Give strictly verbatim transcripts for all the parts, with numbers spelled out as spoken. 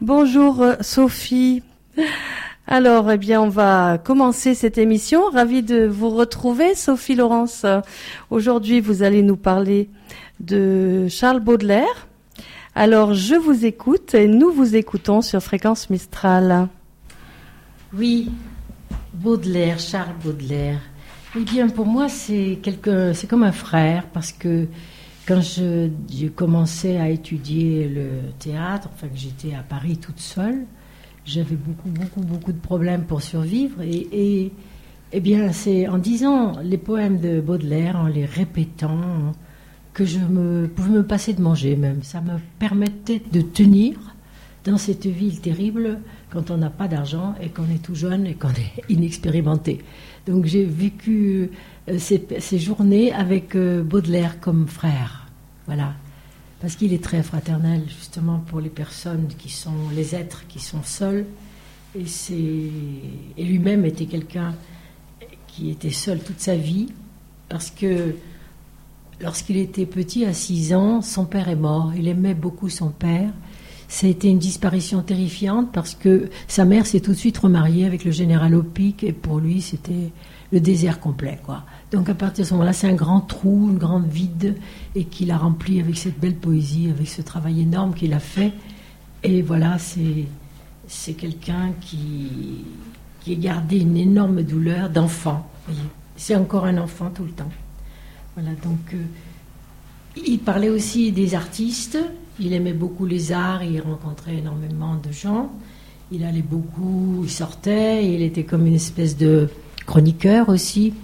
Bonjour euh, Sophie. Alors, eh bien, on va commencer cette émission. Ravie de vous retrouver, Sophie Laurence. Aujourd'hui, vous allez nous parler de Charles Baudelaire. Alors, je vous écoute et nous vous écoutons sur Fréquence Mistral. Oui, Baudelaire, Charles Baudelaire. Eh bien, pour moi, c'est quelque, c'est comme un frère, parce que quand je, je commençais à étudier le théâtre, enfin que j'étais à Paris toute seule, j'avais beaucoup, beaucoup, beaucoup de problèmes pour survivre. Et, et eh bien, c'est en disant les poèmes de Baudelaire, en les répétant, que je me, pouvais me passer de manger même. Ça me permettait de tenir dans cette ville terrible quand on n'a pas d'argent et qu'on est tout jeune et qu'on est inexpérimenté. Donc j'ai vécu euh, ces, ces journées avec euh, Baudelaire comme frère. Voilà. Parce qu'il est très fraternel, justement, pour les personnes qui sont, les êtres qui sont seuls. Et, c'est, et lui-même était quelqu'un qui était seul toute sa vie, parce que lorsqu'il était petit, à six ans, son père est mort. Il aimait beaucoup son père. Ça a été une disparition terrifiante, parce que sa mère s'est tout de suite remariée avec le général Opic, et pour lui, c'était le désert complet, quoi. Donc à partir de ce moment-là, c'est un grand trou, une grande vide, et qu'il a rempli avec cette belle poésie, avec ce travail énorme qu'il a fait. Et voilà, c'est, c'est quelqu'un qui, qui a gardé une énorme douleur d'enfant. Voyez. C'est encore un enfant tout le temps. Voilà, donc euh, il parlait aussi des artistes. Il aimait beaucoup les arts, il rencontrait énormément de gens. Il allait beaucoup, il sortait, il était comme une espèce de chroniqueur aussi.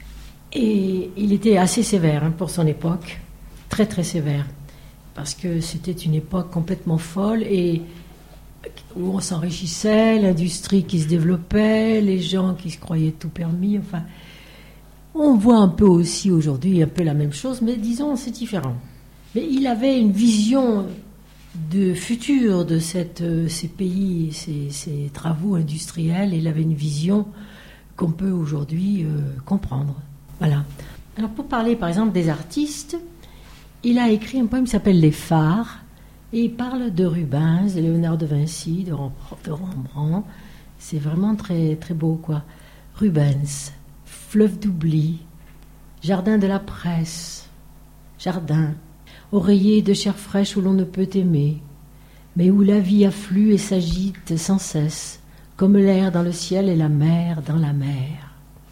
Et il était assez sévère hein, pour son époque, très très sévère, parce que c'était une époque complètement folle et où on s'enrichissait, l'industrie qui se développait, les gens qui se croyaient tout permis. Enfin, on voit un peu aussi aujourd'hui un peu la même chose, mais disons c'est différent. Mais il avait une vision de futur de cette, ces pays, ces, ces travaux industriels. Il avait une vision qu'on peut aujourd'hui euh, comprendre. Voilà. Alors pour parler par exemple des artistes, il a écrit un poème qui s'appelle Les Phares, et il parle de Rubens, de Léonard de Vinci, de Rembrandt. C'est vraiment très, très beau, quoi. Rubens, fleuve d'oubli, jardin de la presse, jardin, oreiller de chair fraîche où l'on ne peut aimer, mais où la vie afflue et s'agite sans cesse, comme l'air dans le ciel et la mer dans la mer.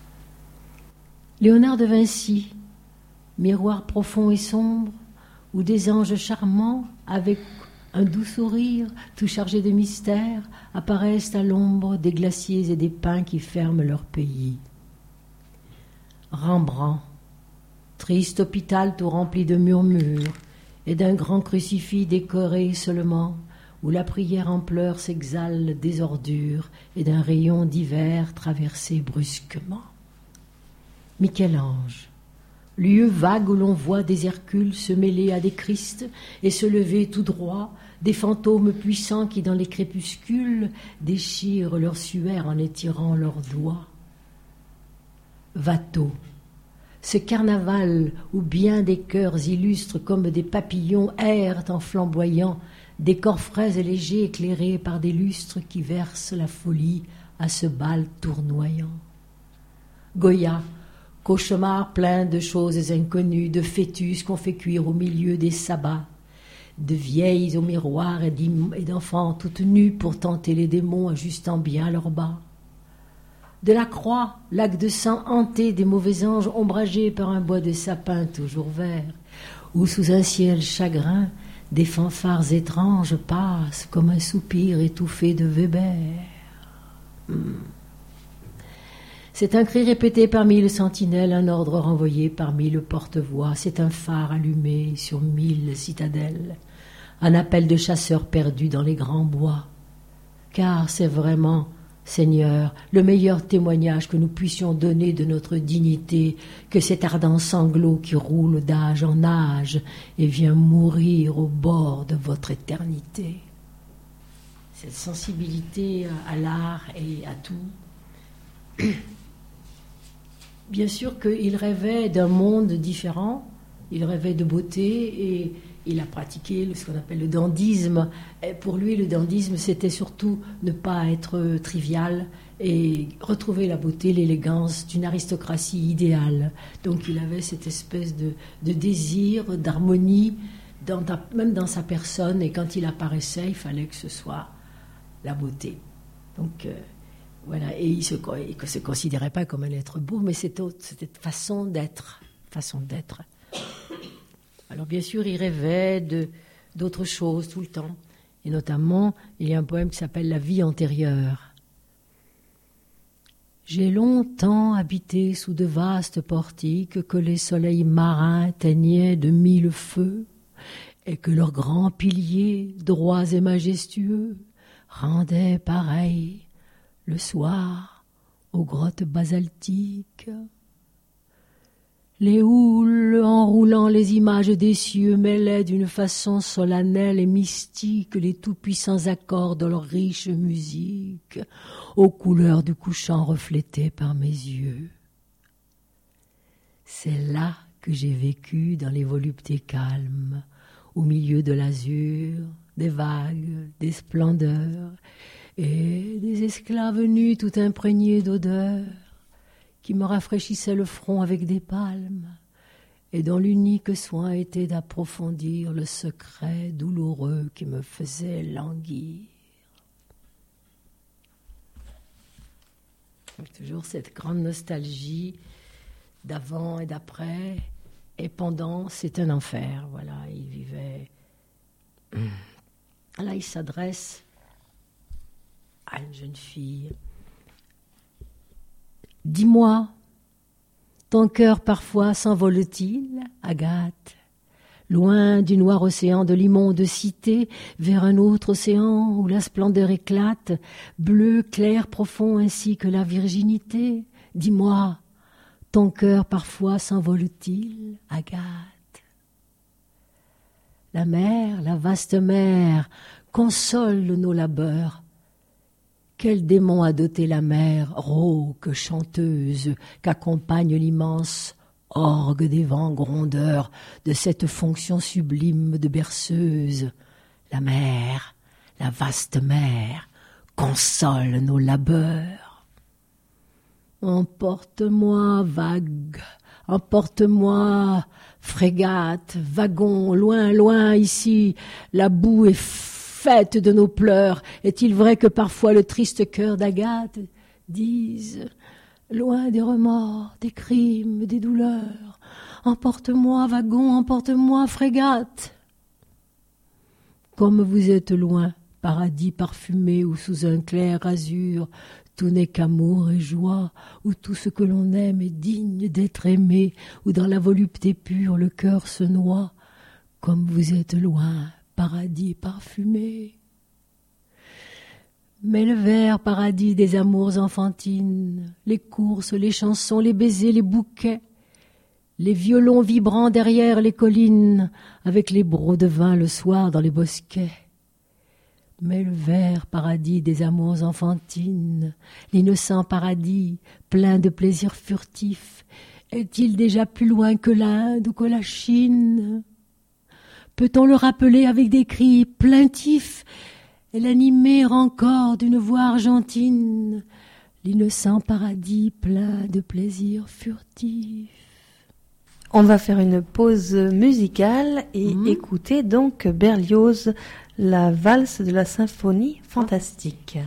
Léonard de Vinci, miroir profond et sombre, où des anges charmants, avec un doux sourire, tout chargé de mystère, apparaissent à l'ombre des glaciers et des pins qui ferment leur pays. Rembrandt, triste hôpital tout rempli de murmures, et d'un grand crucifix décoré seulement, où la prière en pleurs s'exhale des ordures, et d'un rayon d'hiver traversé brusquement. Michel-Ange, lieu vague où l'on voit des Hercules se mêler à des Christ et se lever tout droit, des fantômes puissants qui dans les crépuscules déchirent leur suaire en étirant leurs doigts. Watteau, ce carnaval où bien des cœurs illustres comme des papillons errent en flamboyant, des corps frais et légers éclairés par des lustres qui versent la folie à ce bal tournoyant. Goya, cauchemar plein de choses inconnues, de fœtus qu'on fait cuire au milieu des sabbats, de vieilles au miroir et d'enfants toutes nues pour tenter les démons ajustant bien leurs bas. De la croix, lac de sang hanté des mauvais anges ombragés par un bois de sapin toujours vert, où sous un ciel chagrin, des fanfares étranges passent comme un soupir étouffé de Weber. Hmm. C'est un cri répété par mille sentinelles, un ordre renvoyé par mille porte-voix. C'est un phare allumé sur mille citadelles, un appel de chasseurs perdus dans les grands bois. Car c'est vraiment, Seigneur, le meilleur témoignage que nous puissions donner de notre dignité, que cet ardent sanglot qui roule d'âge en âge et vient mourir au bord de votre éternité. Cette sensibilité à l'art et à tout. Bien sûr qu'il rêvait d'un monde différent, il rêvait de beauté et il a pratiqué ce qu'on appelle le dandysme. Et pour lui, le dandysme, c'était surtout ne pas être trivial et retrouver la beauté, l'élégance d'une aristocratie idéale. Donc il avait cette espèce de, de désir, d'harmonie, dans ta, même dans sa personne, et quand il apparaissait, il fallait que ce soit la beauté. Donc euh, voilà, et il ne se, il se considérait pas comme un être beau, mais c'était cette façon d'être, façon d'être. Alors bien sûr, il rêvait de, d'autres choses tout le temps, et notamment, il y a un poème qui s'appelle « La vie antérieure ». J'ai longtemps habité sous de vastes portiques que les soleils marins teignaient de mille feux, et que leurs grands piliers, droits et majestueux, rendaient pareil le soir aux grottes basaltiques. Les houles, enroulant les images des cieux, mêlaient d'une façon solennelle et mystique les tout-puissants accords de leur riche musique, aux couleurs du couchant reflétées par mes yeux. C'est là que j'ai vécu dans les voluptés calmes, au milieu de l'azur, des vagues, des splendeurs, et des esclaves nus tout imprégnés d'odeurs, qui me rafraîchissait le front avec des palmes, et dont l'unique soin était d'approfondir le secret douloureux qui me faisait languir. Donc, toujours cette grande nostalgie d'avant et d'après, et pendant, c'est un enfer. Voilà, il vivait. Là, il s'adresse à une jeune fille. Dis-moi, ton cœur parfois s'envole-t-il, Agathe, loin du noir océan de l'immonde cité, vers un autre océan où la splendeur éclate, bleu, clair, profond, ainsi que la virginité? Dis-moi, ton cœur parfois s'envole-t-il, Agathe? La mer, la vaste mer, console nos labeurs. Quel démon a doté la mer, rauque, chanteuse, qu'accompagne l'immense orgue des vents grondeurs de cette fonction sublime de berceuse? La mer, la vaste mer, console nos labeurs. Emporte-moi, vague, emporte-moi, frégate, wagon, loin, loin, ici, la boue est faite de nos pleurs. Est-il vrai que parfois le triste cœur d'Agathe dise, loin des remords, des crimes, des douleurs, emporte-moi, wagon, emporte-moi, frégate. Comme vous êtes loin, paradis parfumé ou sous un clair azur, tout n'est qu'amour et joie, où tout ce que l'on aime est digne d'être aimé, où dans la volupté pure le cœur se noie, comme vous êtes loin, paradis parfumé. Mais le vert paradis des amours enfantines, les courses, les chansons, les baisers, les bouquets, les violons vibrants derrière les collines, avec les brocs de vin le soir dans les bosquets. Mais le vert paradis des amours enfantines, l'innocent paradis plein de plaisirs furtifs, est-il déjà plus loin que l'Inde ou que la Chine? Peut-on le rappeler avec des cris plaintifs et l'animer encore d'une voix argentine, l'innocent paradis plein de plaisirs furtifs? On va faire une pause musicale et mmh. écouter donc Berlioz, la valse de la symphonie fantastique.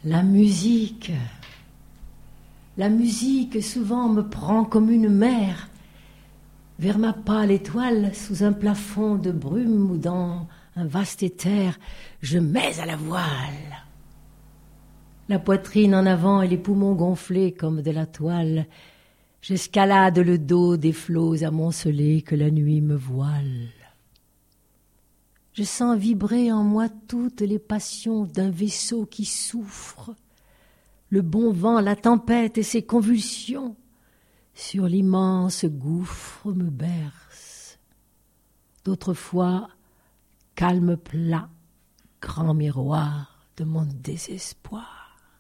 La musique. La musique souvent me prend comme une mer vers ma pâle étoile sous un plafond de brume ou dans un vaste éther, je mets à la voile. La poitrine en avant et les poumons gonflés comme de la toile, j'escalade le dos des flots amoncelés que la nuit me voile. Je sens vibrer en moi toutes les passions d'un vaisseau qui souffre, le bon vent, la tempête et ses convulsions sur l'immense gouffre me bercent. D'autres fois, calme plat, grand miroir de mon désespoir.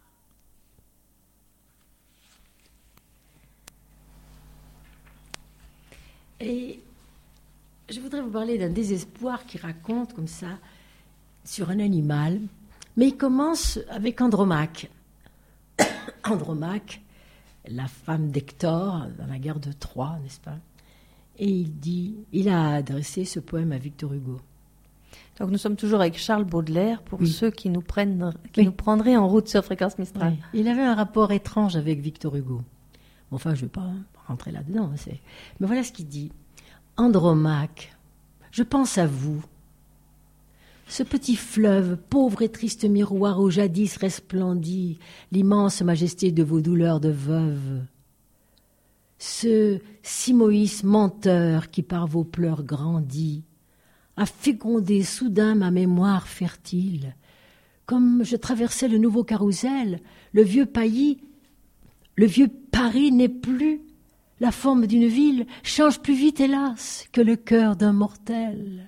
Et je voudrais vous parler d'un désespoir qui raconte comme ça sur un animal, mais il commence avec Andromaque. Andromaque, la femme d'Hector dans la guerre de Troie, n'est-ce pas? Et il dit, il a adressé ce poème à Victor Hugo. Donc nous sommes toujours avec Charles Baudelaire pour oui. ceux qui nous prennent, qui oui. nous prendraient en route sur Fréquence Mistral. Oui. Il avait un rapport étrange avec Victor Hugo. Bon, enfin, je ne vais pas rentrer là-dedans. C'est... Mais voilà ce qu'il dit. Andromaque, je pense à vous. Ce petit fleuve, pauvre et triste miroir où jadis resplendit l'immense majesté de vos douleurs de veuve. Ce Simoïs menteur qui par vos pleurs grandit, a fécondé soudain ma mémoire fertile. Comme je traversais le nouveau carrousel, le vieux pays, le vieux Paris n'est plus. La forme d'une ville change plus vite, hélas, que le cœur d'un mortel.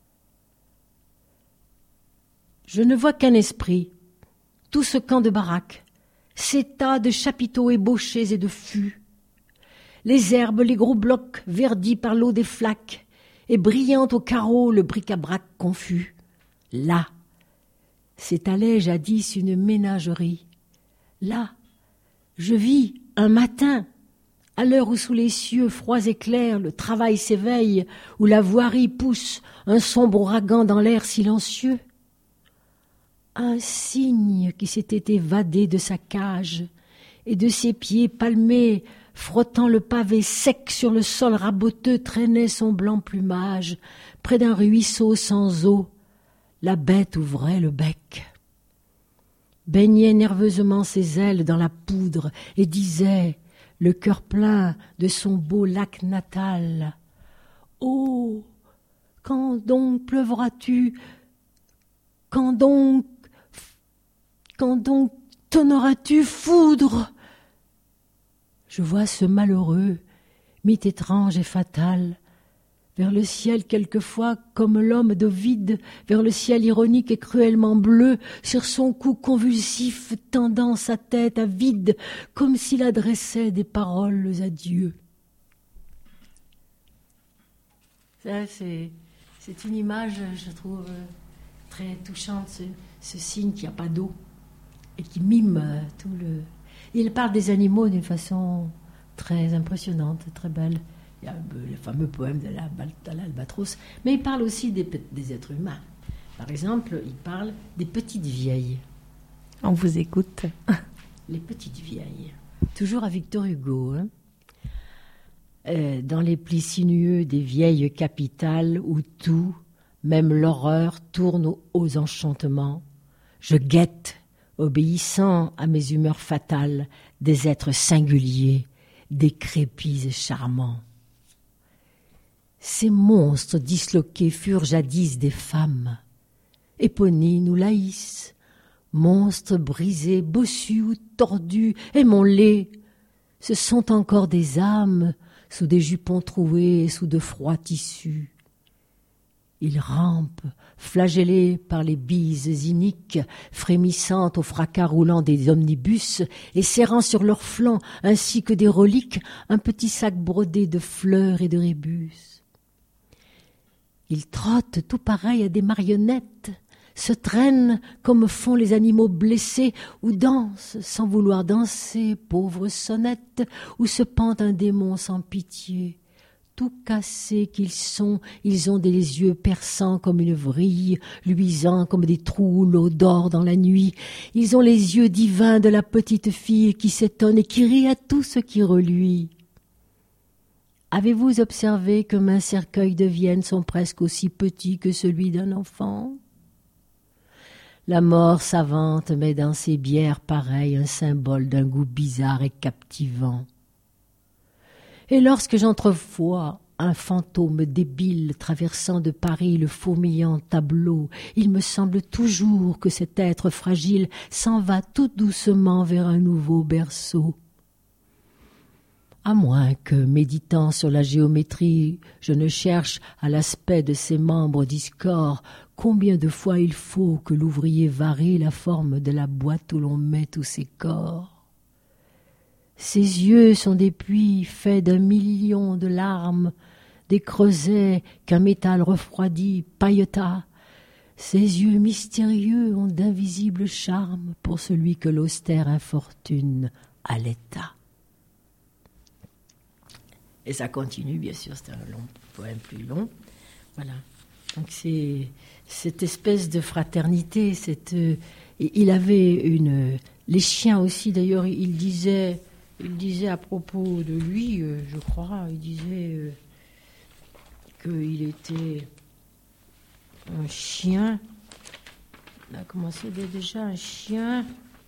Je ne vois qu'un esprit, tout ce camp de baraques, ces tas de chapiteaux ébauchés et de fûts, les herbes, les gros blocs verdis par l'eau des flaques, et brillant au carreau le bric-à-brac confus. Là, s'étalait jadis une ménagerie. Là, je vis un matin, à l'heure où sous les cieux froids et clairs le travail s'éveille, où la voirie pousse un sombre ouragan dans l'air silencieux, un cygne qui s'était évadé de sa cage et de ses pieds palmés, frottant le pavé sec sur le sol raboteux, traînait son blanc plumage. Près d'un ruisseau sans eau, la bête ouvrait le bec, baignait nerveusement ses ailes dans la poudre et disait, le cœur plein de son beau lac natal, « Oh, quand donc pleuvras-tu, quand donc, quand donc tonneras-tu, foudre ?» Je vois ce malheureux, mythe étrange et fatal, vers le ciel quelquefois comme l'homme d'Ovide, vers le ciel ironique et cruellement bleu, sur son cou convulsif tendant sa tête à vide, comme s'il adressait des paroles à Dieu. Ça, c'est, c'est une image, je trouve, très touchante, ce, ce cygne qui n'a pas d'eau et qui mime tout le... Il parle des animaux d'une façon très impressionnante, très belle. Il y a le fameux poème de, la, de l'albatros, mais il parle aussi des, des êtres humains. Par exemple, il parle des petites vieilles. On vous écoute. Les petites vieilles. Toujours à Victor Hugo. Hein. Euh, dans les plis sinueux des vieilles capitales où tout, même l'horreur, tourne aux, aux enchantements, je guette, obéissant à mes humeurs fatales, des êtres singuliers, décrépits et charmants. Ces monstres disloqués furent jadis des femmes, Éponine ou Laïs, monstres brisés, bossus ou tordus, aimons-les, ce sont encore des âmes sous des jupons troués et sous de froids tissus. Ils rampent, flagellés par les bises iniques, frémissant au fracas roulant des omnibus et serrant sur leurs flancs, ainsi que des reliques, un petit sac brodé de fleurs et de rébus. Ils trottent tout pareil à des marionnettes, se traînent comme font les animaux blessés, ou dansent sans vouloir danser, pauvres sonnettes, ou se pend un démon sans pitié. tout cassés qu'ils sont, ils ont des yeux perçants comme une vrille, luisants comme des trous où l'eau dort dans la nuit. Ils ont les yeux divins de la petite fille qui s'étonne et qui rit à tout ce qui reluit. Avez-vous observé que mes cercueils de Vienne sont presque aussi petits que celui d'un enfant ? La mort savante met dans ses bières pareilles un symbole d'un goût bizarre et captivant. Et lorsque j'entrevois un fantôme débile traversant de Paris le fourmillant tableau, il me semble toujours que cet être fragile s'en va tout doucement vers un nouveau berceau. À moins que, méditant sur la géométrie, je ne cherche à l'aspect de ses membres discordes combien de fois il faut que l'ouvrier varie la forme de la boîte où l'on met tous ses corps. Ses yeux sont des puits faits d'un million de larmes, des creusets qu'un métal refroidi pailleta. Ses yeux mystérieux ont d'invisibles charmes pour celui que l'austère infortune allaita. Et ça continue, bien sûr, c'est un long poème plus long. Voilà. Donc c'est cette espèce de fraternité. Cette, euh, il avait une... Les chiens aussi, d'ailleurs, il disait... Il disait à propos de lui, euh, je crois, il disait euh, qu'il était un chien. On a commencé déjà un chien.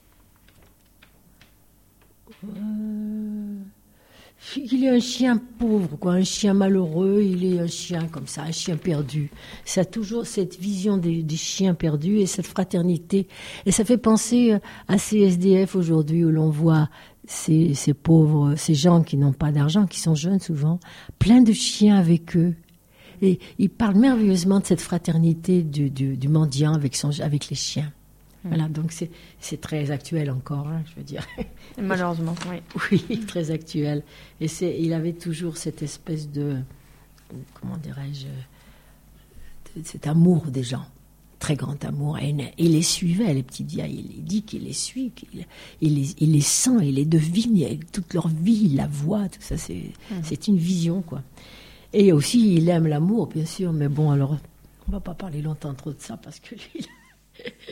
Euh, il est un chien pauvre, quoi, un chien malheureux. Il est un chien comme ça, un chien perdu. Ça a toujours cette vision des, des chiens perdus et cette fraternité. Et ça fait penser à ces S D F aujourd'hui où l'on voit Ces, ces pauvres, ces gens qui n'ont pas d'argent, qui sont jeunes souvent, plein de chiens avec eux. Et ils parlent merveilleusement de cette fraternité du, du, du mendiant avec, son, avec les chiens. Mmh. Voilà, donc c'est, c'est très actuel encore, hein, je veux dire. Malheureusement, oui. Oui, très actuel. Et c'est, il avait toujours cette espèce de, comment dirais-je, de, cet amour des gens. Très grand amour. Et il les suivait, les petits diables. Il dit qu'il les suit, qu'il il les, il les sent, il les devine, il, toute leur vie, il la voit, tout ça, c'est, mmh. c'est une vision, quoi. Et aussi, il aime l'amour, bien sûr, mais bon, alors, on va pas parler longtemps trop de ça, parce que lui... Pourquoi ?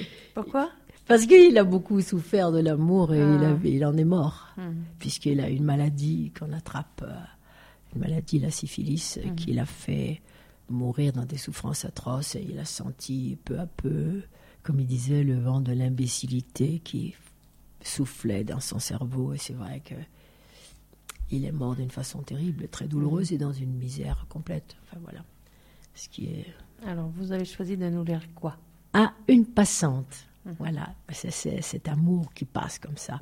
Parce qu'il a beaucoup souffert de l'amour et ah. il, a, il en est mort, mmh. puisqu'il a une maladie qu'on attrape, une maladie, la syphilis, mmh. qui l'a fait... mourir dans des souffrances atroces, et il a senti peu à peu, comme il disait, le vent de l'imbécilité qui soufflait dans son cerveau, et c'est vrai que il est mort d'une façon terrible, très douloureuse, mmh. et dans une misère complète. Enfin voilà, ce qui est... Alors, vous avez choisi de nous lire quoi ? Ah, une passante. Mmh. Voilà, c'est, c'est cet amour qui passe comme ça.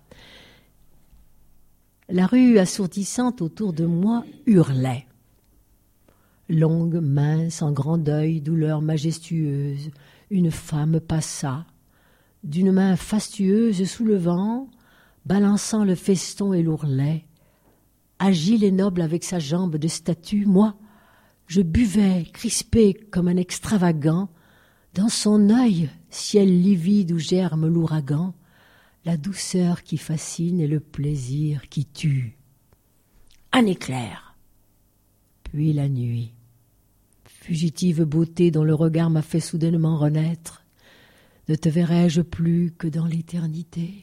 La rue assourdissante autour de moi hurlait. Longue, mince, en grand deuil, douleur majestueuse, une femme passa, d'une main fastueuse soulevant, balançant le feston et l'ourlet, agile et noble avec sa jambe de statue, moi, je buvais, crispé comme un extravagant, dans son œil, ciel livide où germe l'ouragan, la douceur qui fascine et le plaisir qui tue. Un éclair, puis la nuit. Fugitive beauté dont le regard m'a fait soudainement renaître, ne te verrai-je plus que dans l'éternité ?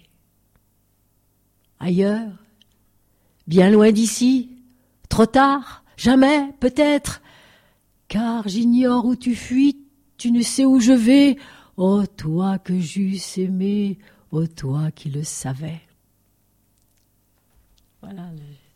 Ailleurs, bien loin d'ici, trop tard, jamais, peut-être, car j'ignore où tu fuis, tu ne sais où je vais, ô toi que j'eusse aimé, ô toi qui le savais. Voilà.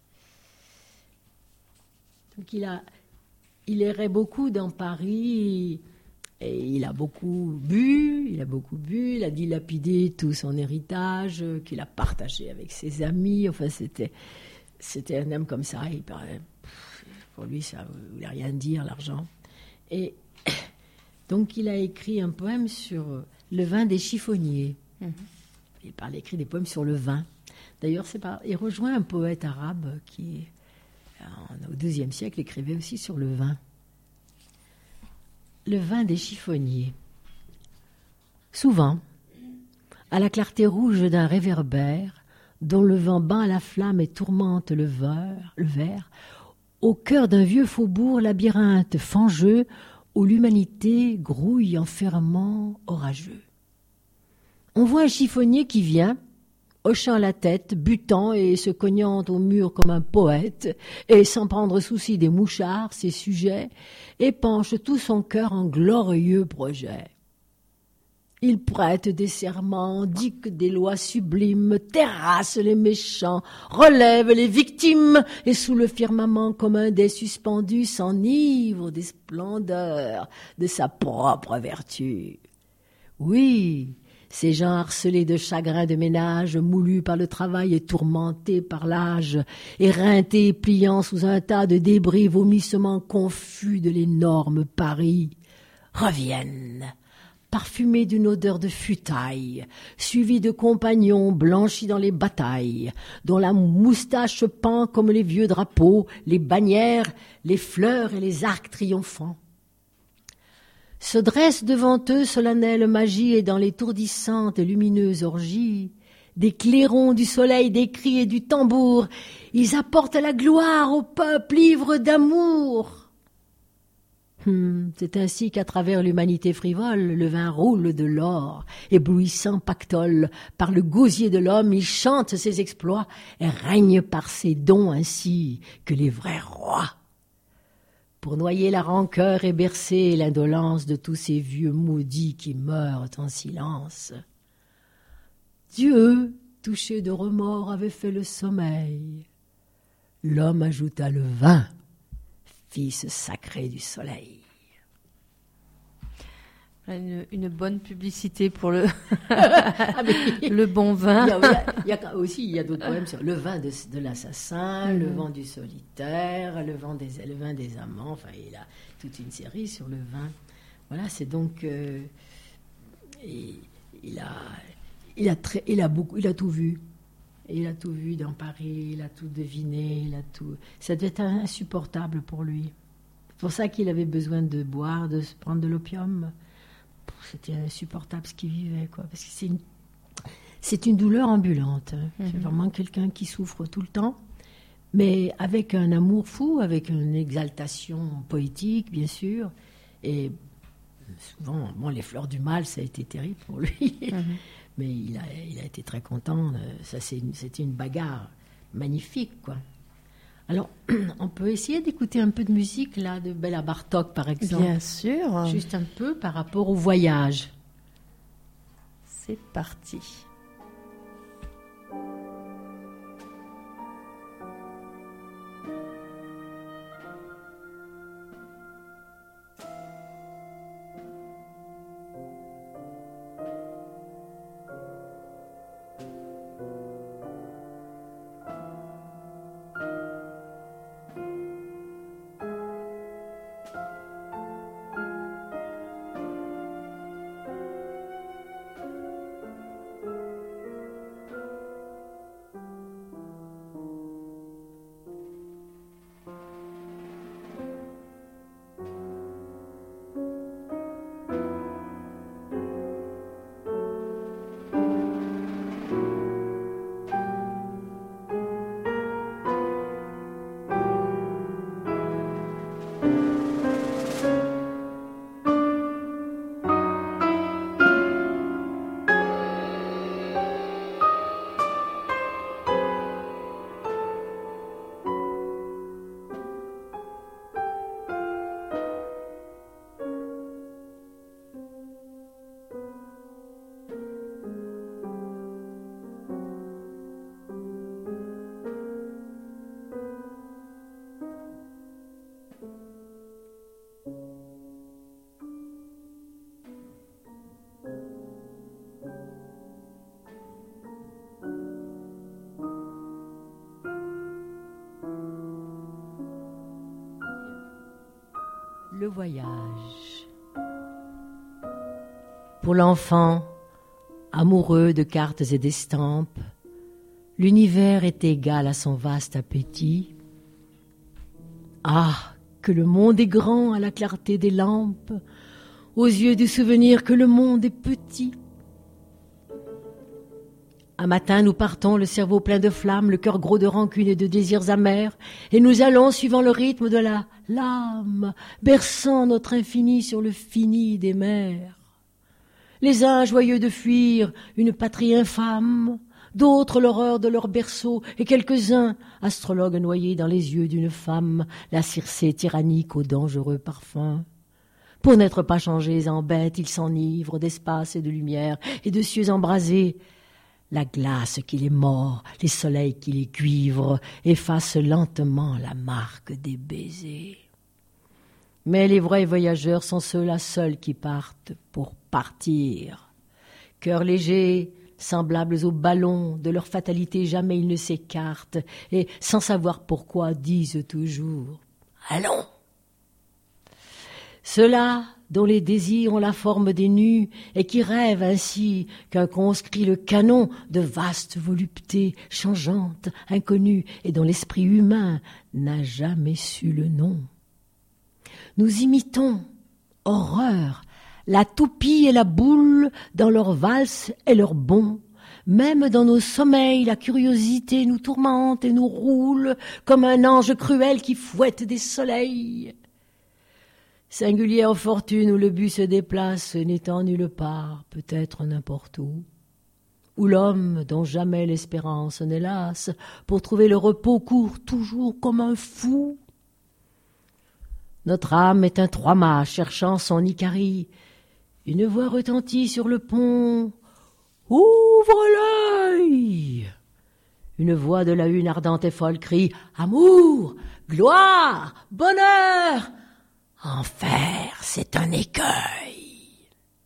Donc il a... Il errait beaucoup dans Paris et il a beaucoup bu, il a beaucoup bu, il a dilapidé tout son héritage qu'il a partagé avec ses amis. Enfin, c'était, c'était un homme comme ça. Il paraît, pour lui, ça ne voulait rien dire, l'argent. Et donc, il a écrit un poème sur le vin des chiffonniers. Mmh. Il parle, écrit des poèmes sur le vin. D'ailleurs, c'est pas, il rejoint un poète arabe qui... au douzième siècle, écrivait aussi sur le vin. Le vin des chiffonniers. Souvent, à la clarté rouge d'un réverbère, dont le vent bat la flamme et tourmente le verre, le verre, au cœur d'un vieux faubourg labyrinthe fangeux où l'humanité grouille en ferment orageux. On voit un chiffonnier qui vient, hochant la tête, butant et se cognant au mur comme un poète, et sans prendre souci des mouchards, ses sujets, épanche tout son cœur en glorieux projets. Il prête des serments, dicte des lois sublimes, terrasse les méchants, relève les victimes, et sous le firmament comme un dais suspendu s'enivre des splendeurs de sa propre vertu. Oui, ces gens harcelés de chagrin de ménage, moulus par le travail et tourmentés par l'âge, éreintés et pliant sous un tas de débris, vomissements confus de l'énorme Paris, reviennent, parfumés d'une odeur de futaille, suivis de compagnons blanchis dans les batailles, dont la moustache pend comme les vieux drapeaux, les bannières, les fleurs et les arcs triomphants. Se dressent devant eux solennelle magie et dans l'étourdissante et lumineuse orgie, des clairons du soleil, des cris et du tambour, ils apportent la gloire au peuple ivre d'amour. Hum, c'est ainsi qu'à travers l'humanité frivole, le vin roule de l'or, éblouissant pactole, par le gosier de l'homme, il chante ses exploits et règne par ses dons ainsi que les vrais rois. Pour noyer la rancœur et bercer l'indolence de tous ces vieux maudits qui meurent en silence. Dieu, touché de remords, avait fait le sommeil. L'homme ajouta le vin, fils sacré du soleil. Une, une bonne publicité pour le, ah, mais, le bon vin. Il y a, il y a, il y a aussi, il y a d'autres poèmes sur le vin de, de l'assassin, mmh. le vin du solitaire, le vin, des, le vin des amants. Enfin, il a toute une série sur le vin. Voilà, c'est donc... Euh, il, il, a, il, a très, il, a beaucoup, il a tout vu. Et il a tout vu dans Paris, il a tout deviné, il a tout... Ça devait être insupportable pour lui. C'est pour ça qu'il avait besoin de boire, de se prendre de l'opium. C'était insupportable ce qu'il vivait, quoi. Parce que c'est une, c'est une douleur ambulante. Mm-hmm. C'est vraiment quelqu'un qui souffre tout le temps, mais avec un amour fou, avec une exaltation poétique, bien sûr. Et souvent, bon, les fleurs du mal, ça a été terrible pour lui. Mm-hmm. Mais il a, il a été très content. Ça, c'est une, c'était une bagarre magnifique, quoi. Alors, on peut essayer d'écouter un peu de musique, là, de Béla Bartók, par exemple. Bien sûr. Juste un peu par rapport au voyage. C'est parti. Le voyage. Pour l'enfant, amoureux de cartes et d'estampes, l'univers est égal à son vaste appétit. Ah, que le monde est grand à la clarté des lampes, aux yeux du souvenir que le monde est petit. Un matin, nous partons, le cerveau plein de flammes, le cœur gros de rancune et de désirs amers, et nous allons suivant le rythme de la lame, berçant notre infini sur le fini des mers. Les uns joyeux de fuir une patrie infâme, d'autres l'horreur de leur berceau, et quelques-uns, astrologues noyés dans les yeux d'une femme, la Circé tyrannique aux dangereux parfums. Pour n'être pas changés en bêtes, ils s'enivrent d'espace et de lumière, et de cieux embrasés. La glace qui les mord, les soleils qui les cuivrent, effacent lentement la marque des baisers. Mais les vrais voyageurs sont ceux-là seuls qui partent pour partir. Cœurs légers, semblables aux ballons, de leur fatalité jamais ils ne s'écartent, et sans savoir pourquoi disent toujours « Allons !» Ceux-là dont les désirs ont la forme des nus et qui rêvent ainsi qu'un conscrit le canon de vastes voluptés changeantes, inconnues et dont l'esprit humain n'a jamais su le nom. Nous imitons, horreur, la toupie et la boule dans leurs valses et leurs bonds. Même dans nos sommeils, la curiosité nous tourmente et nous roule comme un ange cruel qui fouette des soleils. Singulière fortune où le but se déplace n'étant nulle part, peut-être n'importe où, où l'homme dont jamais l'espérance n'est lasse, pour trouver le repos court toujours comme un fou. Notre âme est un trois-mâts cherchant son Icarie. Une voix retentit sur le pont. « Ouvre l'œil !» Une voix de la hune ardente et folle crie « Amour, gloire, bonheur !» Enfer, c'est un écueil.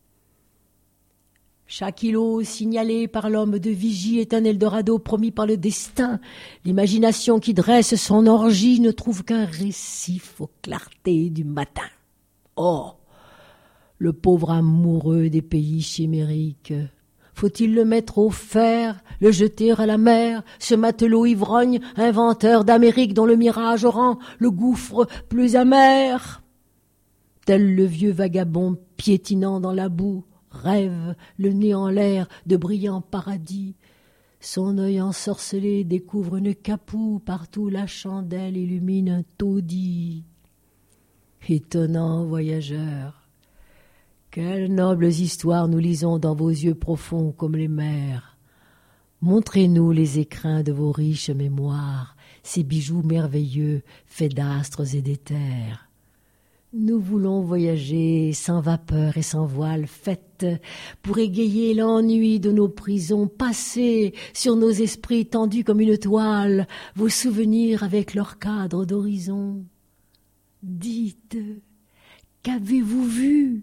Chaque îlot signalé par l'homme de vigie est un Eldorado promis par le destin. L'imagination qui dresse son orgie ne trouve qu'un récif aux clartés du matin. Oh, le pauvre amoureux des pays chimériques, faut-il le mettre au fer, le jeter à la mer, ce matelot ivrogne, inventeur d'Amérique dont le mirage rend le gouffre plus amer? Tel le vieux vagabond piétinant dans la boue, rêve, le nez en l'air, de brillants paradis. Son œil ensorcelé découvre une capoue, partout la chandelle illumine un taudis. Étonnant voyageur, quelles nobles histoires nous lisons dans vos yeux profonds comme les mers. Montrez-nous les écrins de vos riches mémoires, ces bijoux merveilleux faits d'astres et d'éther. Nous voulons voyager sans vapeur et sans voile faite pour égayer l'ennui de nos prisons, passer sur nos esprits tendus comme une toile, vos souvenirs avec leur cadre d'horizon. Dites, qu'avez-vous vu?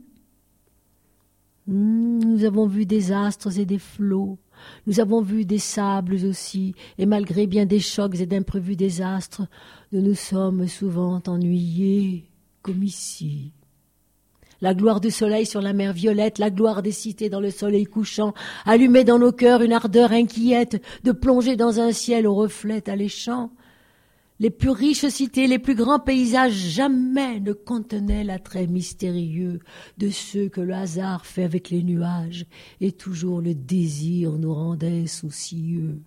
Nous avons vu des astres et des flots, nous avons vu des sables aussi, et malgré bien des chocs et d'imprévus désastres, nous nous sommes souvent ennuyés. Comme ici. La gloire du soleil sur la mer violette, la gloire des cités dans le soleil couchant, allumait dans nos cœurs une ardeur inquiète de plonger dans un ciel aux reflets alléchants. Les plus riches cités, les plus grands paysages jamais ne contenaient l'attrait mystérieux de ceux que le hasard fait avec les nuages, et toujours le désir nous rendait soucieux.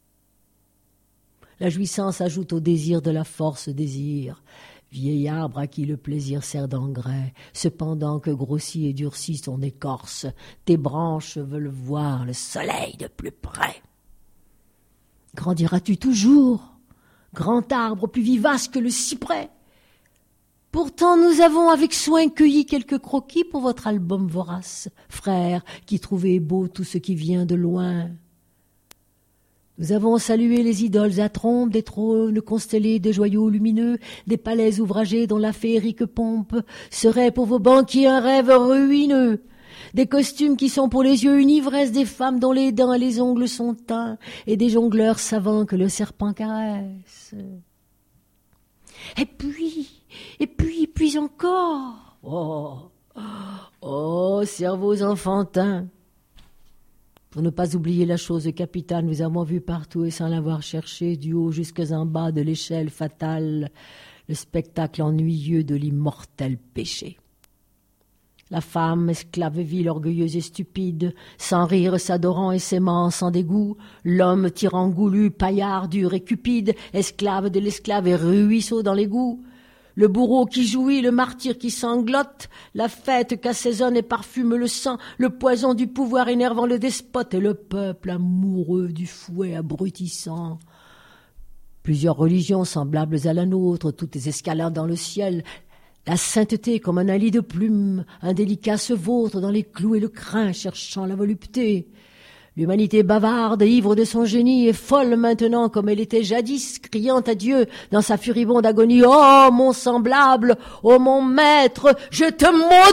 La jouissance ajoute au désir de la force désir. Vieil arbre à qui le plaisir sert d'engrais, cependant que grossit et durcit son écorce, tes branches veulent voir le soleil de plus près. Grandiras-tu toujours, grand arbre plus vivace que le cyprès? Pourtant nous avons avec soin cueilli quelques croquis pour votre album vorace, frère, qui trouvez beau tout ce qui vient de loin. Nous avons salué les idoles à trompe, des trônes constellés de joyaux lumineux, des palais ouvragés dont la féerique pompe serait pour vos banquiers un rêve ruineux, des costumes qui sont pour les yeux une ivresse, des femmes dont les dents et les ongles sont teints, et des jongleurs savants que le serpent caresse. Et puis, et puis, puis encore, oh, oh, cerveaux enfantins! Pour ne pas oublier la chose capitale, nous avons vu partout et sans l'avoir cherché, du haut jusqu'en bas de l'échelle fatale, le spectacle ennuyeux de l'immortel péché. La femme, esclave vile, orgueilleuse et stupide, sans rire, s'adorant et s'aimant sans dégoût. L'homme, tyran goulu, paillard, dur et cupide, esclave de l'esclave et ruisseau dans l'égout. Le bourreau qui jouit, le martyr qui sanglote, la fête qu'assaisonne et parfume le sang, le poison du pouvoir énervant le despote et le peuple amoureux du fouet abrutissant. Plusieurs religions semblables à la nôtre, toutes escaladent dans le ciel. La sainteté comme un lit de plumes, un délicat se vautre dans les clous et le crin cherchant la volupté. L'humanité bavarde, ivre de son génie, est folle maintenant comme elle était jadis, criant à Dieu dans sa furibonde agonie. « Oh, mon semblable, oh, mon maître, je te maudis !»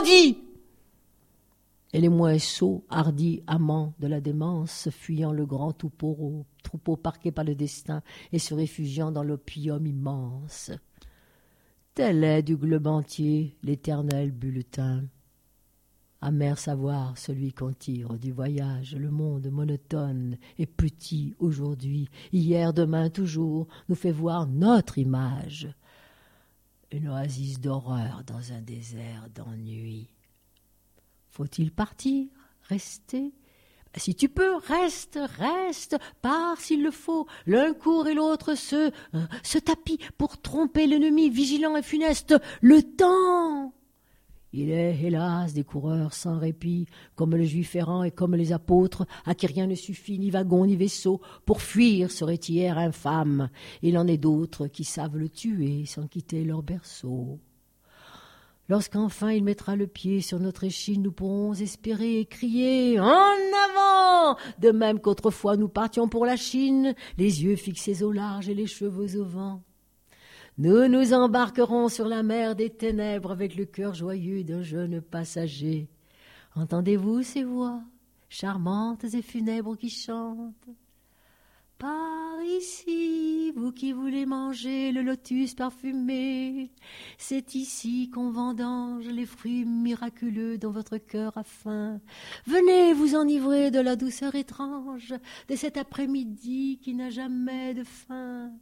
Et les moins sots, hardis, amants de la démence, fuyant le grand troupeau, troupeau parqué par le destin et se réfugiant dans l'opium immense. Tel est du globe entier l'éternel bulletin. Amer savoir celui qu'on tire du voyage, le monde monotone et petit aujourd'hui, hier, demain, toujours, nous fait voir notre image. Une oasis d'horreur dans un désert d'ennui. Faut-il partir, rester ? Si tu peux, reste, reste, pars s'il le faut. L'un court et l'autre se, euh, se tapit pour tromper l'ennemi vigilant et funeste. Le temps! Il est, hélas, des coureurs sans répit, comme le juif errant et comme les apôtres, à qui rien ne suffit, ni wagon ni vaisseau, pour fuir ce rétiaire infâme. Il en est d'autres qui savent le tuer sans quitter leur berceau. Lorsqu'enfin il mettra le pied sur notre échine, nous pourrons espérer et crier « En avant !» De même qu'autrefois nous partions pour la Chine, les yeux fixés au large et les cheveux au vent. Nous nous embarquerons sur la mer des ténèbres avec le cœur joyeux d'un jeune passager. Entendez-vous ces voix charmantes et funèbres qui chantent ? Par ici, vous qui voulez manger le lotus parfumé, c'est ici qu'on vendange les fruits miraculeux dont votre cœur a faim. Venez vous enivrer de la douceur étrange de cet après-midi qui n'a jamais de fin.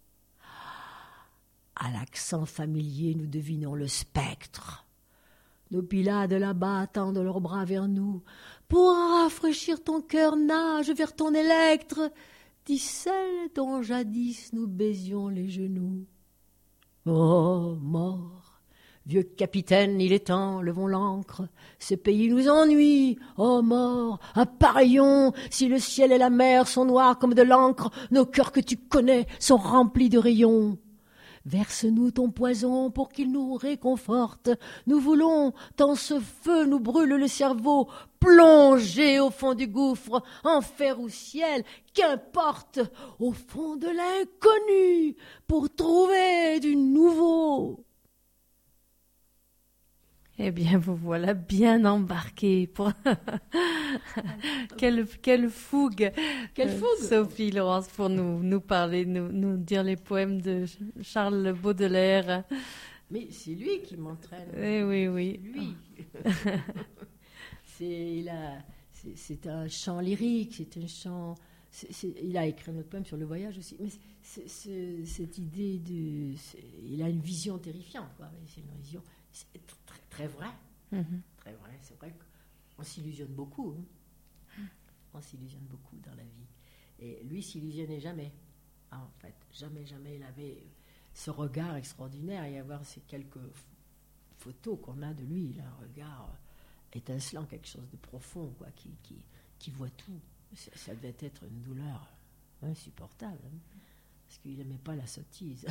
À l'accent familier, nous devinons le spectre. Nos Pylades là-bas tendent leurs bras vers nous. Pour rafraîchir ton cœur, nage vers ton électre, dit celle dont jadis nous baisions les genoux. Oh, mort, vieux capitaine, il est temps, levons l'ancre. Ce pays nous ennuie. Oh, mort, appareillons, si le ciel et la mer sont noirs comme de l'encre, nos cœurs que tu connais sont remplis de rayons. Verse-nous ton poison pour qu'il nous réconforte. Nous voulons, tant ce feu nous brûle le cerveau, plonger au fond du gouffre, enfer ou ciel, qu'importe, au fond de l'inconnu, pour trouver du nouveau. Eh bien, vous voilà bien embarqué pour quelle quelle fougue, quelle fougue, euh, Sophie Laurence, pour nous nous parler, nous nous dire les poèmes de Charles Baudelaire. Mais c'est lui qui m'entraîne. Eh oui, oui. C'est lui. c'est il a, c'est, c'est un chant lyrique, c'est un chant. C'est, c'est, il a écrit un autre poème sur le voyage aussi, mais c'est, c'est, cette idée de, il a une vision terrifiante, quoi. C'est une vision. C'est très, très vrai, mm-hmm. très vrai. C'est vrai qu'on s'illusionne beaucoup. Hein. On s'illusionne beaucoup dans la vie. Et lui s'illusionnait jamais. Ah, en fait, jamais, jamais il avait ce regard extraordinaire. Et y avoir ces quelques photos qu'on a de lui, il a un regard étincelant, quelque chose de profond, quoi, qui, qui, qui voit tout. Ça, ça devait être une douleur insupportable, hein, parce qu'il n'aimait pas la sottise.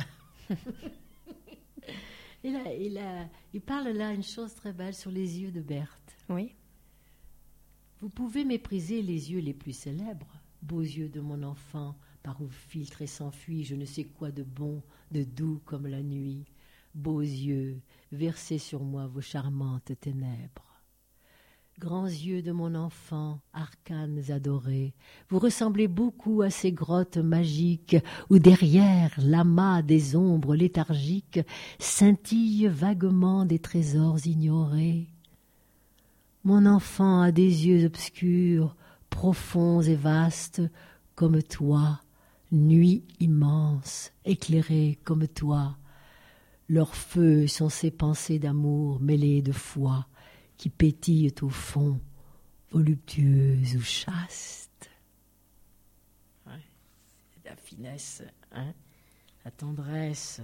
Il, a, il, a, il parle là une chose très belle sur les yeux de Berthe. Oui. Vous pouvez mépriser les yeux les plus célèbres, beaux yeux de mon enfant, par où filtre et s'enfuit je ne sais quoi de bon, de doux comme la nuit. Beaux yeux, versez sur moi vos charmantes ténèbres. Grands yeux de mon enfant, arcanes adorés, vous ressemblez beaucoup à ces grottes magiques où derrière l'amas des ombres léthargiques scintillent vaguement des trésors ignorés. Mon enfant a des yeux obscurs, profonds et vastes, comme toi, nuit immense, éclairée comme toi. Leurs feux sont ces pensées d'amour mêlées de foi, qui pétillent au fond, voluptueuse ou chaste. Ouais, c'est la finesse, hein, la tendresse.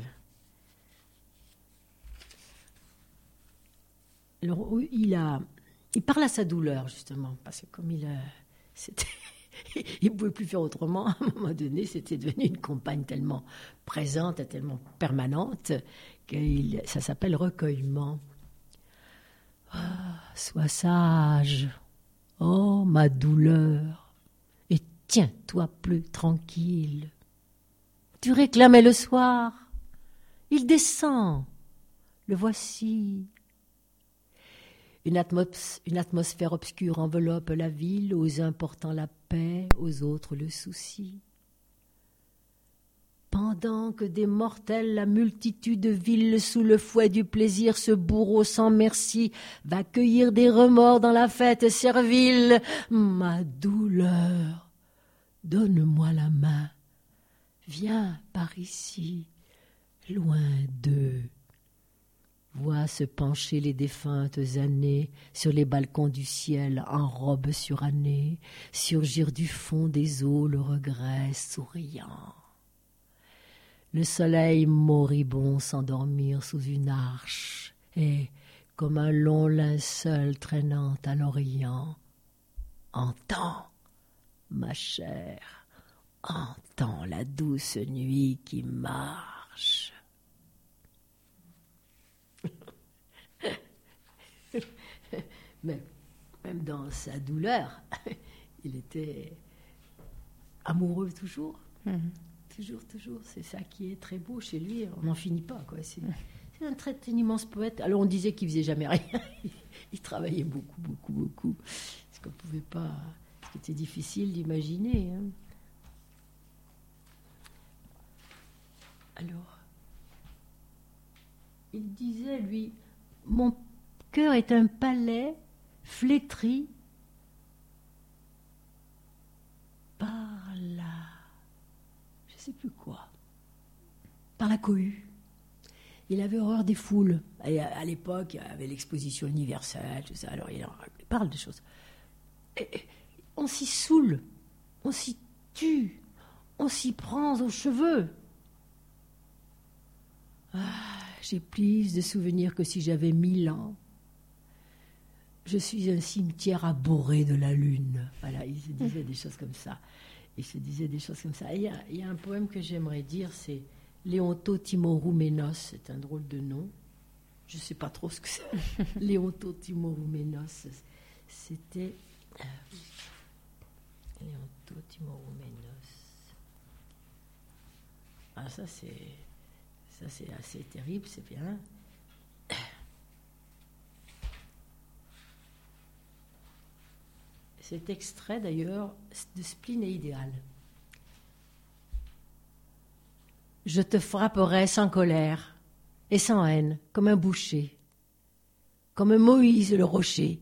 Alors, oui, il a, il parle à sa douleur justement, parce que comme il a, c'était, il ne pouvait plus faire autrement. À un moment donné, c'était devenu une compagne tellement présente et tellement permanente que ça s'appelle recueillement. Ah, sois sage, oh ma douleur, et tiens-toi plus tranquille. Tu réclamais le soir, il descend, le voici. Une, atmos- une atmosphère obscure enveloppe la ville, aux uns portant la paix, aux autres le souci. Pendant que des mortels, la multitude vile, sous le fouet du plaisir, ce bourreau sans merci va cueillir des remords dans la fête servile. Ma douleur, donne-moi la main, viens par ici, loin d'eux. Vois se pencher les défuntes années sur les balcons du ciel en robe surannée, surgir du fond des eaux le regret souriant. Le soleil moribond s'endormir sous une arche et, comme un long linceul traînant à l'orient, entends, ma chère, entends la douce nuit qui marche. Mais même dans sa douleur, il était amoureux toujours. Mm-hmm. Toujours, toujours. C'est ça qui est très beau chez lui. On n'en finit pas, quoi. C'est, c'est un très un immense poète. Alors on disait qu'il faisait jamais rien. Il travaillait beaucoup, beaucoup, beaucoup. Parce qu'on pouvait pas. C'était difficile d'imaginer. Hein. Alors, il disait, lui, mon cœur est un palais flétri par la, je sais plus quoi, par la cohue. Il avait horreur des foules. Et à, à l'époque, il y avait l'exposition universelle, tout ça. Alors il, il parle des choses. Et, et, on s'y saoule, on s'y tue, on s'y prend aux cheveux. Ah, j'ai plus de souvenirs que si j'avais mille ans. Je suis un cimetière abhorré de la lune. Voilà, il se disait des choses comme ça. Il se disait des choses comme ça. Il y a, il y a un poème que j'aimerais dire, c'est Léonto Timorouménos. C'est un drôle de nom. Je ne sais pas trop ce que c'est. Léonto Timorouménos. C'était... Euh, Léonto Timorouménos. Ah, ça c'est... Ça c'est assez terrible, c'est bien. Cet extrait, d'ailleurs, de Spleen et Idéal. Je te frapperai sans colère et sans haine, comme un boucher, comme Moïse le rocher.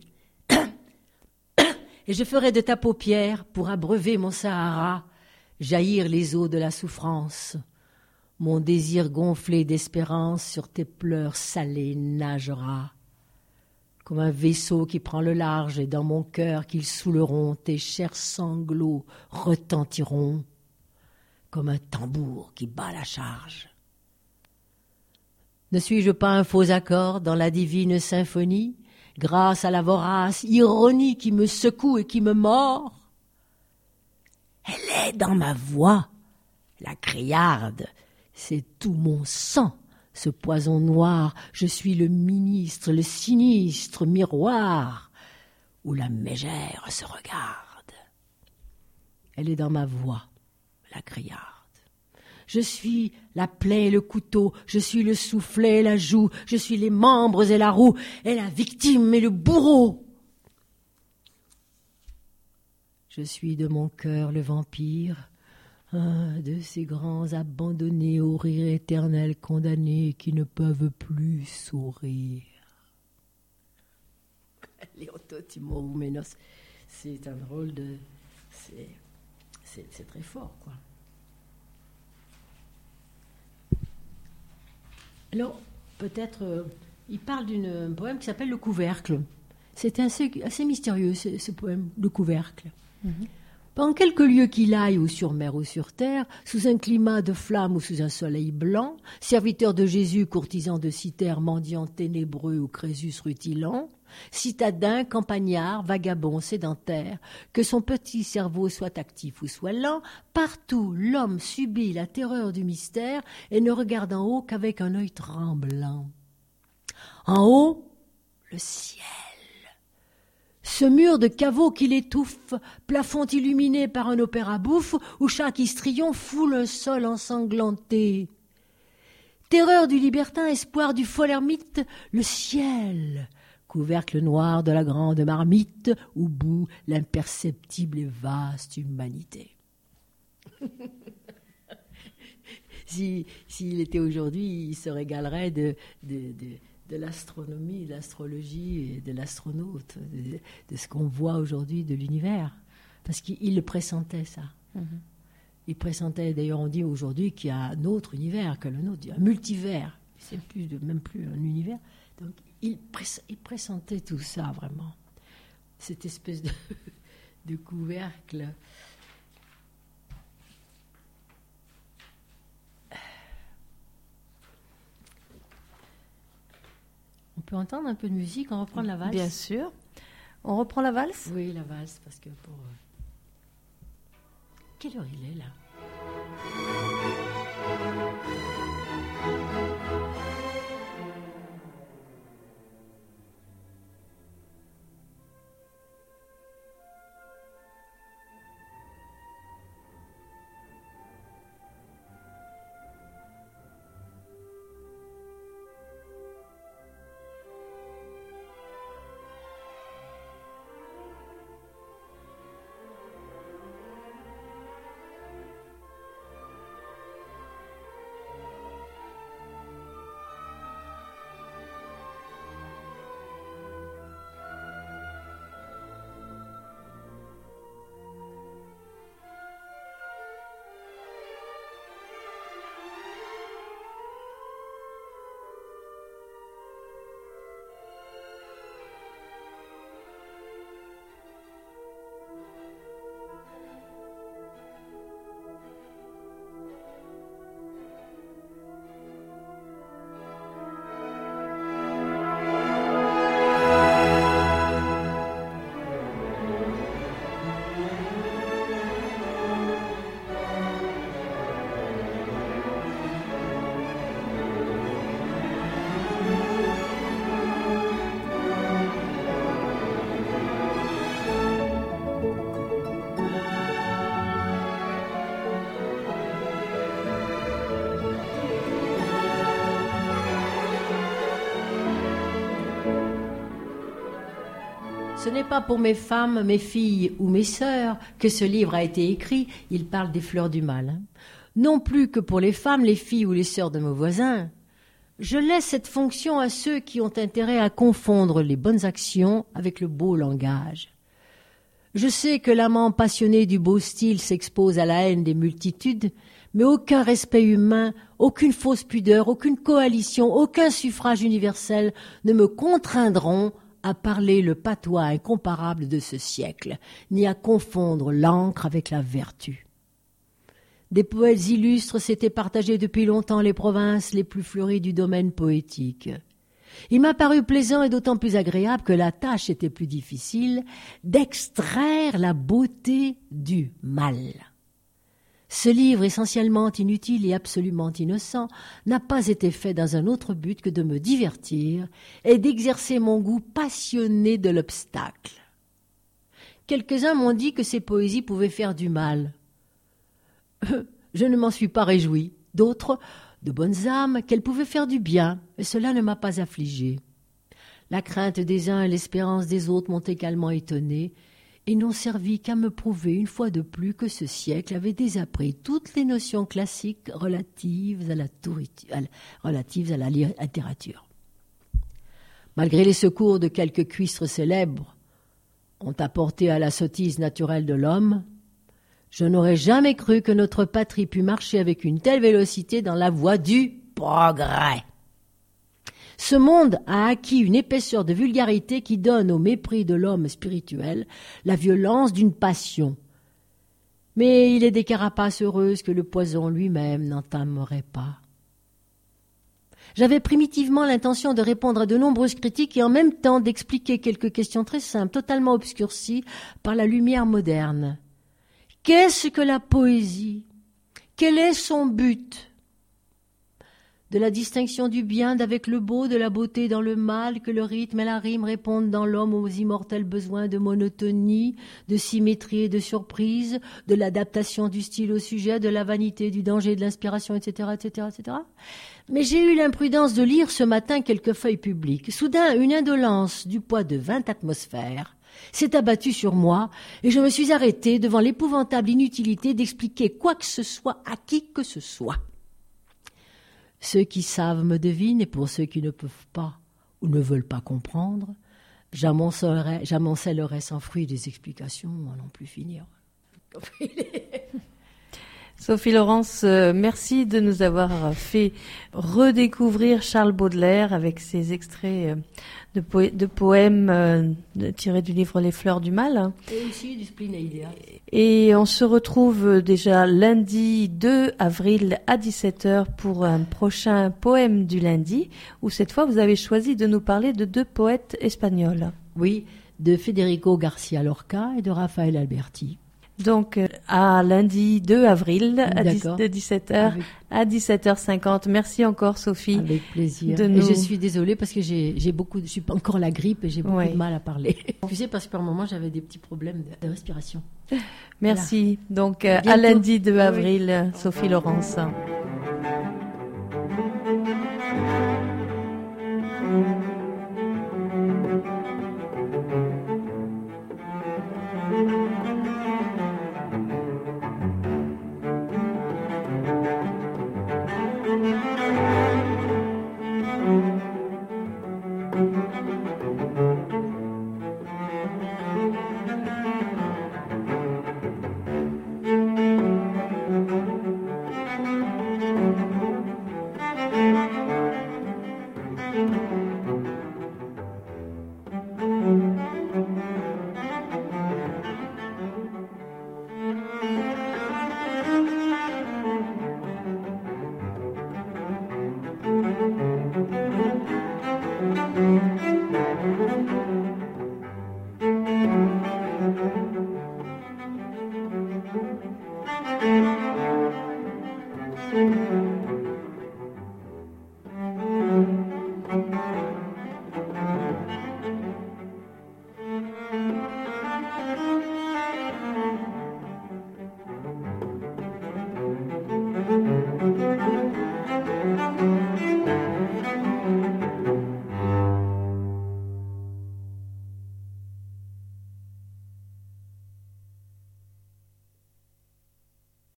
Et je ferai de ta paupière, pour abreuver mon Sahara, jaillir les eaux de la souffrance. Mon désir gonflé d'espérance sur tes pleurs salés nagera. Comme un vaisseau qui prend le large, et dans mon cœur qu'ils saouleront, tes chers sanglots retentiront, comme un tambour qui bat la charge. Ne suis-je pas un faux accord dans la divine symphonie, grâce à la vorace ironie qui me secoue et qui me mord? Elle est dans ma voix, la criarde, c'est tout mon sang. Ce poison noir, je suis le ministre, le sinistre miroir où la mégère se regarde. Elle est dans ma voix, la criarde. Je suis la plaie et le couteau, je suis le soufflet et la joue, je suis les membres et la roue, et la victime et le bourreau. Je suis de mon cœur le vampire, un de ces grands abandonnés au rire éternel condamnés qui ne peuvent plus sourire. Léonto Timorouménos, c'est un drôle de... C'est, c'est, c'est très fort, quoi. Alors, peut-être, euh, il parle d'un poème qui s'appelle « Le couvercle ». C'est assez, assez mystérieux, ce, ce poème, le couvercle. Mmh. Pendant quelques lieues qu'il aille, ou sur mer ou sur terre, sous un climat de flamme ou sous un soleil blanc, serviteur de Jésus, courtisan de Cythère, mendiant ténébreux ou Crésus rutilant, citadin, campagnard, vagabond, sédentaire, que son petit cerveau soit actif ou soit lent, partout l'homme subit la terreur du mystère et ne regarde en haut qu'avec un œil tremblant. En haut, le ciel. Ce mur de caveau qui l'étouffe, plafond illuminé par un opéra bouffe où chaque histrion foule un sol ensanglanté. Terreur du libertin, espoir du fol ermite, le ciel, couvercle noir de la grande marmite où bout l'imperceptible et vaste humanité. si, s'il était aujourd'hui, il se régalerait de... de, de de l'astronomie, de l'astrologie et de l'astronaute, de, de ce qu'on voit aujourd'hui de l'univers. Parce qu'il le pressentait, ça. Mm-hmm. Il pressentait, d'ailleurs on dit aujourd'hui qu'il y a un autre univers que le nôtre, un multivers, c'est plus de, même plus un univers. Donc il, press, il pressentait tout ça, vraiment. Cette espèce de, de couvercle. On peut entendre un peu de musique, on reprend la valse. Bien sûr. On reprend la valse ? Oui, la valse, parce que pour... Quelle heure il est, là ? Ce n'est pas pour mes femmes, mes filles ou mes sœurs que ce livre a été écrit, il parle des fleurs du mal. Hein. Non plus que pour les femmes, les filles ou les sœurs de mes voisins. Je laisse cette fonction à ceux qui ont intérêt à confondre les bonnes actions avec le beau langage. Je sais que l'amant passionné du beau style s'expose à la haine des multitudes, mais aucun respect humain, aucune fausse pudeur, aucune coalition, aucun suffrage universel ne me contraindront à parler le patois incomparable de ce siècle, ni à confondre l'encre avec la vertu. Des poètes illustres s'étaient partagés depuis longtemps les provinces les plus fleuries du domaine poétique. Il m'a paru plaisant et d'autant plus agréable que la tâche était plus difficile d'extraire la beauté du mal. Ce livre, essentiellement inutile et absolument innocent, n'a pas été fait dans un autre but que de me divertir et d'exercer mon goût passionné de l'obstacle. Quelques-uns m'ont dit que ces poésies pouvaient faire du mal. Je ne m'en suis pas réjoui. D'autres, de bonnes âmes, qu'elles pouvaient faire du bien, et cela ne m'a pas affligé. La crainte des uns et l'espérance des autres m'ont également étonné, et n'ont servi qu'à me prouver une fois de plus que ce siècle avait désappris toutes les notions classiques relatives à la, touritu- à la, relatives à la littérature. Malgré les secours de quelques cuistres célèbres ont apporté à la sottise naturelle de l'homme, je n'aurais jamais cru que notre patrie pût marcher avec une telle vélocité dans la voie du progrès. Ce monde a acquis une épaisseur de vulgarité qui donne au mépris de l'homme spirituel la violence d'une passion. Mais il est des carapaces heureuses que le poison lui-même n'entamerait pas. J'avais primitivement l'intention de répondre à de nombreuses critiques et en même temps d'expliquer quelques questions très simples, totalement obscurcies par la lumière moderne. Qu'est-ce que la poésie ? Quel est son but ? De la distinction du bien d'avec le beau, de la beauté dans le mal, que le rythme et la rime répondent dans l'homme aux immortels besoins de monotonie, de symétrie et de surprise, de l'adaptation du style au sujet, de la vanité, du danger, de l'inspiration, et cetera, et cetera, et cetera. Mais j'ai eu l'imprudence de lire ce matin quelques feuilles publiques. Soudain, une indolence du poids de vingt atmosphères s'est abattue sur moi et je me suis arrêtée devant l'épouvantable inutilité d'expliquer quoi que ce soit à qui que ce soit. Ceux qui savent me devinent, et pour ceux qui ne peuvent pas ou ne veulent pas comprendre, j'amoncellerai, j'amoncellerai sans fruit des explications à n'en plus finir. Sophie Laurence, euh, merci de nous avoir fait redécouvrir Charles Baudelaire avec ses extraits euh, de, po- de poèmes euh, de, tirés du livre Les Fleurs du Mal. Et aussi du spleen Aïdéa. Et on se retrouve déjà lundi deux avril à dix-sept heures pour un prochain poème du lundi, où cette fois vous avez choisi de nous parler de deux poètes espagnols. Oui, de Federico García Lorca et de Rafael Alberti. Donc, à lundi deux avril, à dix, de dix-sept heures Avec... à dix-sept heures cinquante. Merci encore, Sophie. Avec plaisir. De nous... Et je suis désolée parce que j'ai, j'ai beaucoup, je suis encore la grippe et j'ai beaucoup oui. de mal à parler. Tu sais, parce que par moment, j'avais des petits problèmes de, de respiration. Merci. Voilà. Donc, à lundi deux avril, oui. Sophie Laurence.